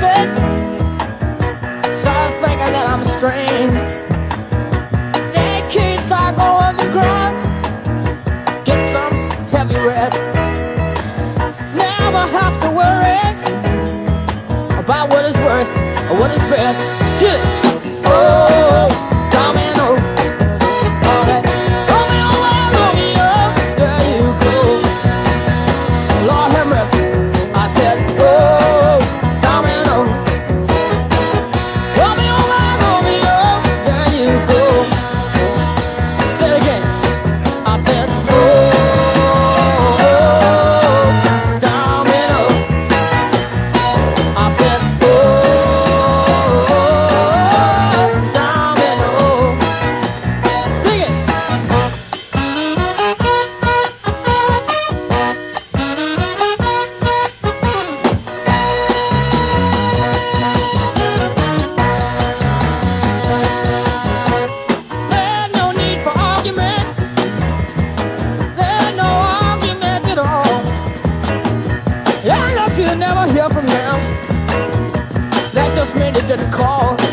stupid, start thinking that I'm strange. They kids are going to ground, get some heavy rest. Never have to worry about what is worse or what is best. Get it? Oh, domino. All that Romeo, Romeo, there you go. Lord have mercy. I said, oh, domino. Romeo, Romeo, there you go. Say it again. I said, oh, domino. I said, oh, domino. Sing it. There's no need for argument. There's no argument at all. And if you never hear from him, that just means he didn't call.